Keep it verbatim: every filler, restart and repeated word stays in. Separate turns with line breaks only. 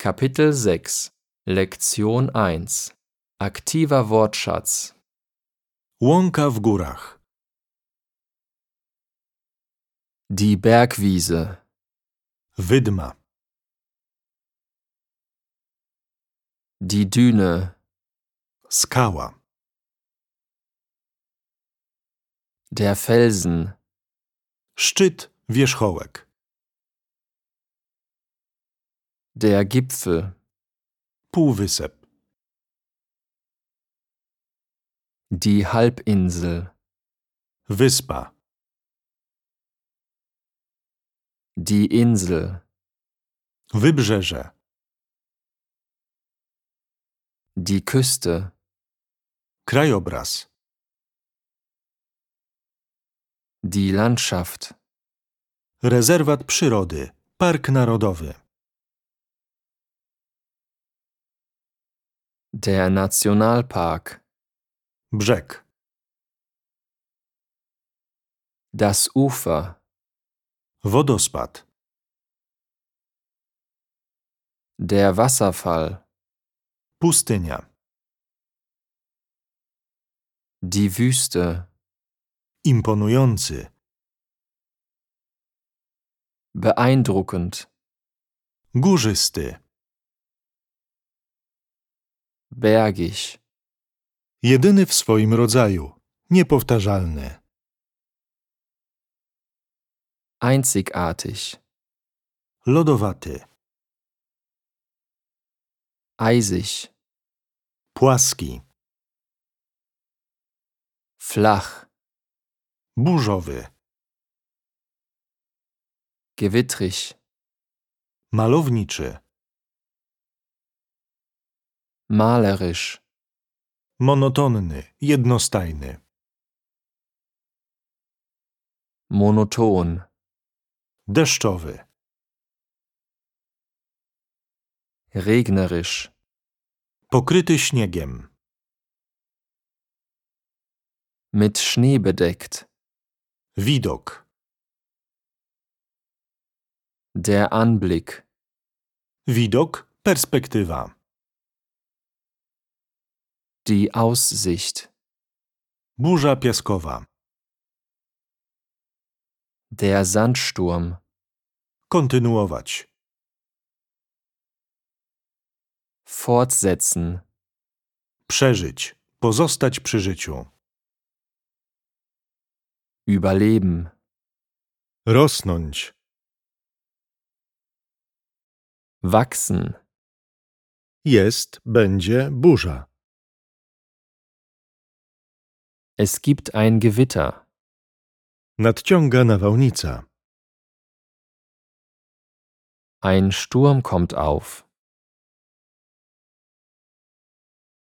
Kapitel sechs, Lektion eins. Aktiver Wortschatz.
Łąka w górach.
Die Bergwiese.
Wydma.
Die Düne.
Skała.
Der Felsen.
Szczyt, wierzchołek.
Der Gipfel.
Półwysep.
Die Halbinsel.
Wyspa.
Die Insel.
Wybrzeże.
Die Küste.
Krajobraz.
Die Landschaft.
Rezerwat przyrody. Park narodowy.
Der Nationalpark.
Brzeg.
Das Ufer.
Wodospad.
Der Wasserfall.
Pustynia.
Die Wüste.
Imponujący.
Beeindruckend.
Górzysty.
Bergig.
Jedyny w swoim rodzaju. Niepowtarzalny.
Einzigartig.
Lodowaty.
Eisig.
Płaski.
Flach.
Burzowy.
Gewittrig.
Malowniczy.
Malerisch.
Monotonny. Jednostajny.
Monoton.
Deszczowy.
Regnerisch.
Pokryty śniegiem.
Mit Schnee bedeckt.
Widok.
Der Anblick.
Widok, perspektywa.
Die Aussicht.
Burza piaskowa.
Der Sandsturm.
Kontynuować.
Fortsetzen.
Przeżyć. Pozostać przy życiu.
Überleben.
Rosnąć.
Wachsen.
Jest, będzie burza.
Es gibt ein Gewitter.
Nadciąga nawałnica.
Ein Sturm kommt auf.